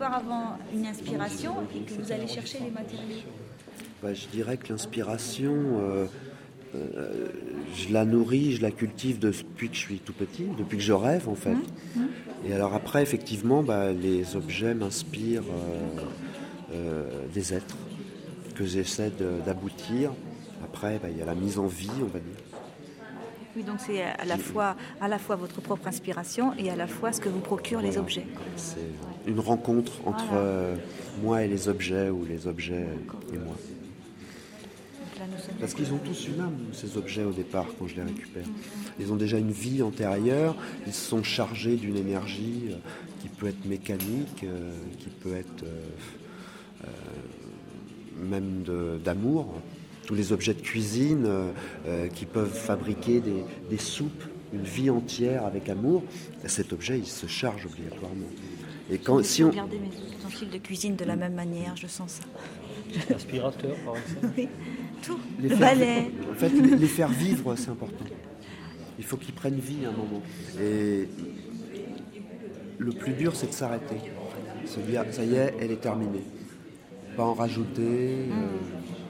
auparavant une inspiration et que vous allez chercher les matériaux? Je dirais que l'inspiration, je la nourris, je la cultive depuis que je suis tout petit, depuis que je rêve en fait. Et alors après, effectivement, les objets m'inspirent des êtres que j'essaie d'aboutir. Après, il y a la mise en vie, on va dire. Oui, donc c'est à la fois votre propre inspiration et à la fois ce que vous procurent les objets. C'est une rencontre entre moi et les objets, ou les objets et moi. Parce qu'ils ont tous une âme, ces objets, au départ, quand je les récupère. Ils ont déjà une vie antérieure, ils sont chargés d'une énergie qui peut être mécanique, qui peut être même d'amour. Tous les objets de cuisine qui peuvent fabriquer des soupes, une vie entière avec amour, cet objet, il se charge obligatoirement. Et regardez mes ustensiles de cuisine de la même manière, je sens ça. L'aspirateur, par exemple. Oui, tout. Le balai. En fait, les faire vivre, c'est important. Il faut qu'ils prennent vie à un moment. Et le plus dur, c'est de s'arrêter. Se dire, ça y est, elle est terminée. Pas en rajouter.